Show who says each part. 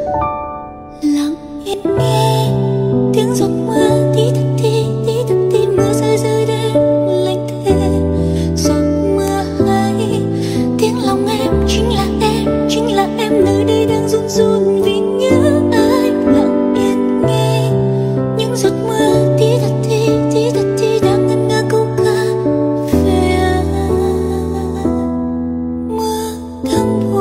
Speaker 1: lặng yên nghe tiếng giọt mưa tí tách tí mưa rơi rơi đến lạnh thế. Giọt mưa hay tiếng lòng em chính là em nơi đây đang run run vì nhớ ai. Lặng yên nghe những giọt mưa tí tách tí đang ngân nga câu ca về mưa tháng